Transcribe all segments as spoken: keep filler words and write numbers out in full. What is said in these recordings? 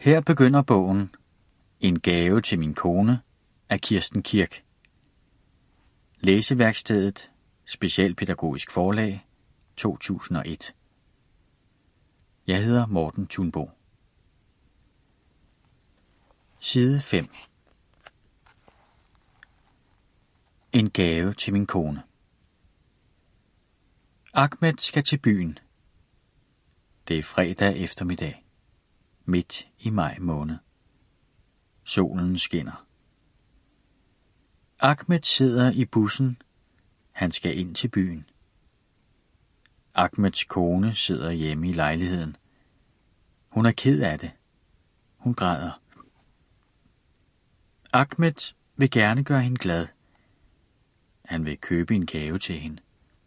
Her begynder bogen En gave til min kone af Kirsten Kirk. Læseværkstedet, Specialpædagogisk Forlag, to tusind og et. Jeg hedder Morten Thunbo. Side fem. En gave til min kone. Ahmed skal til byen. Det er fredag eftermiddag, midt i maj måned. Solen skinner. Ahmed sidder i bussen. Han skal ind til byen. Ahmeds kone sidder hjemme i lejligheden. Hun er ked af det. Hun græder. Ahmed vil gerne gøre hende glad. Han vil købe en gave til hende.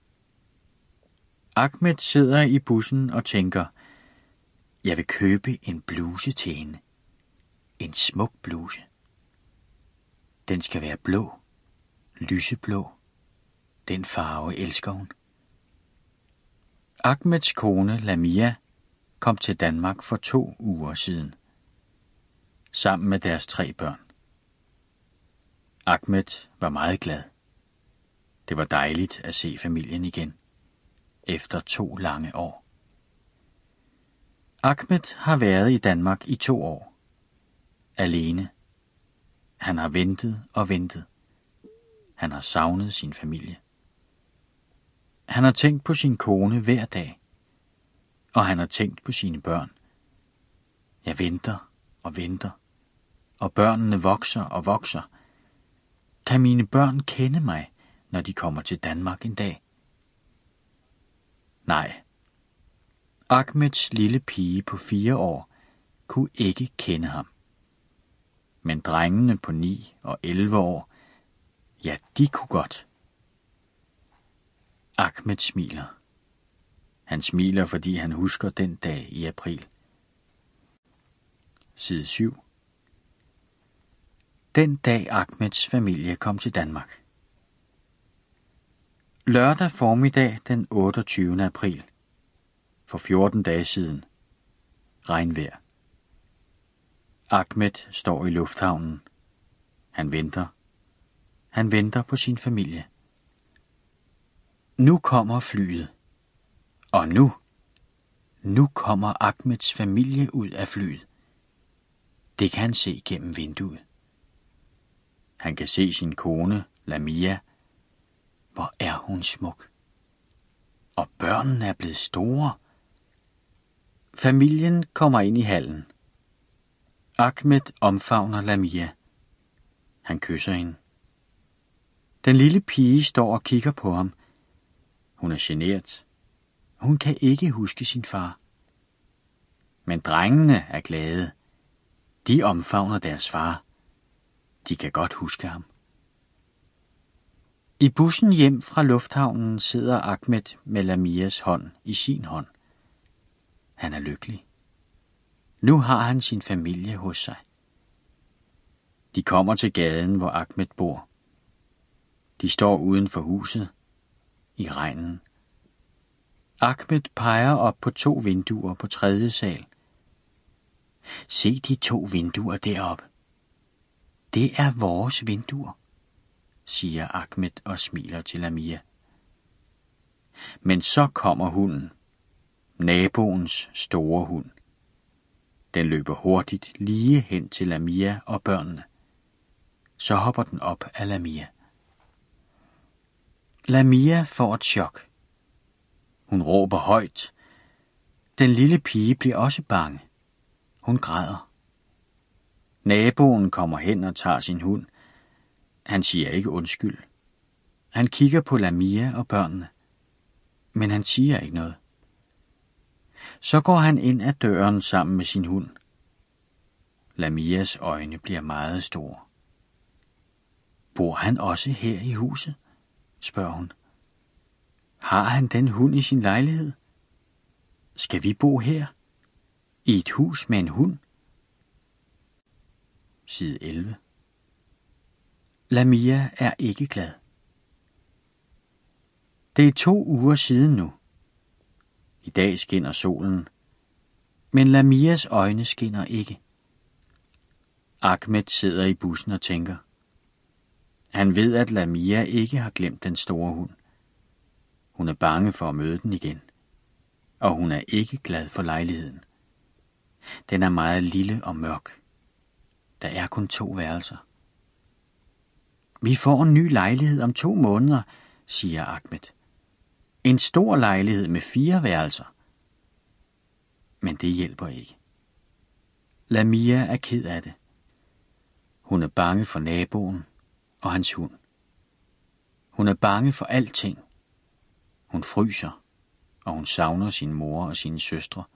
Ahmed sidder i bussen og tænker, jeg vil købe en bluse til hende. En smuk bluse. Den skal være blå. Lyseblå. Den farve elsker hun. Ahmeds kone Lamia kom til Danmark for to uger siden. Sammen med deres tre børn. Ahmed var meget glad. Det var dejligt at se familien igen. Efter to lange år. Ahmed har været i Danmark i to år. Alene. Han har ventet og ventet. Han har savnet sin familie. Han har tænkt på sin kone hver dag. Og han har tænkt på sine børn. Jeg venter og venter. Og børnene vokser og vokser. Kan mine børn kende mig, når de kommer til Danmark en dag? Nej. Ahmeds lille pige på fire år kunne ikke kende ham. Men drengene på ni og elleve år, ja, de kunne godt. Ahmed smiler. Han smiler, fordi han husker den dag i april. Side syv. Den dag Ahmeds familie kom til Danmark. Lørdag formiddag den otteogtyvende april. For fjorten dage siden. Regnvejr. Ahmed står i lufthavnen. Han venter. Han venter på sin familie. Nu kommer flyet. Og nu, nu kommer Ahmeds familie ud af flyet. Det kan han se gennem vinduet. Han kan se sin kone, Lamia. Hvor er hun smuk. Og børnene er blevet store. Familien kommer ind i hallen. Ahmed omfavner Lamia. Han kysser hende. Den lille pige står og kigger på ham. Hun er genert. Hun kan ikke huske sin far. Men drengene er glade. De omfavner deres far. De kan godt huske ham. I bussen hjem fra lufthavnen sidder Ahmed med Lamias hånd i sin hånd. Han er lykkelig. Nu har han sin familie hos sig. De kommer til gaden, hvor Ahmed bor. De står uden for huset, i regnen. Ahmed peger op på to vinduer på tredje sal. Se de to vinduer deroppe. Det er vores vinduer, siger Ahmed og smiler til Lamia. Men så kommer hunden. Naboens store hund. Den løber hurtigt lige hen til Lamia og børnene. Så hopper den op af Lamia. Lamia får et chok. Hun råber højt. Den lille pige bliver også bange. Hun græder. Naboen kommer hen og tager sin hund. Han siger ikke undskyld. Han kigger på Lamia og børnene. Men han siger ikke noget. Så går han ind ad døren sammen med sin hund. Lamias øjne bliver meget store. Bor han også her i huset? Spørger hun. Har han den hund i sin lejlighed? Skal vi bo her? I et hus med en hund? Side elleve. Lamia er ikke glad. Det er to uger siden nu. I dag skinner solen, men Lamias øjne skinner ikke. Ahmed sidder i bussen og tænker. Han ved, at Lamia ikke har glemt den store hund. Hun er bange for at møde den igen, og hun er ikke glad for lejligheden. Den er meget lille og mørk. Der er kun to værelser. Vi får en ny lejlighed om to måneder, siger Ahmed. En stor lejlighed med fire værelser. Men det hjælper ikke. Lamia er ked af det. Hun er bange for naboen og hans hund. Hun er bange for alting. Hun fryser, og hun savner sin mor og sine søstre.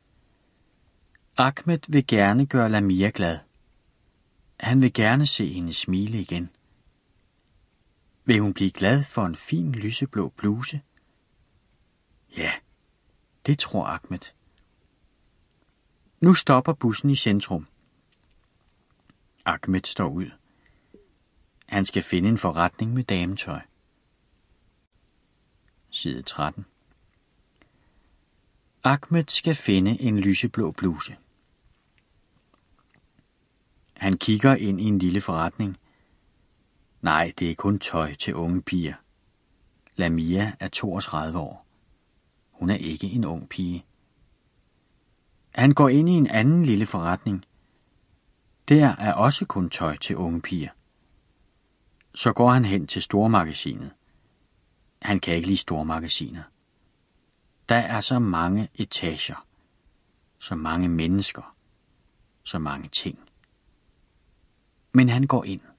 Ahmed vil gerne gøre Lamia glad. Han vil gerne se hende smile igen. Vil hun blive glad for en fin lyseblå bluse? Ja, det tror Ahmed. Nu stopper bussen i centrum. Ahmed står ud. Han skal finde en forretning med dametøj. Side tretten. Ahmed skal finde en lyseblå bluse. Han kigger ind i en lille forretning. Nej, det er kun tøj til unge piger. Lamia er toogtredive år. Hun er ikke en ung pige. Han går ind i en anden lille forretning. Der er også kun tøj til unge piger. Så går han hen til stormagasinet. Han kan ikke lide stormagasiner. Der er så mange etager, så mange mennesker, så mange ting. Men han går ind.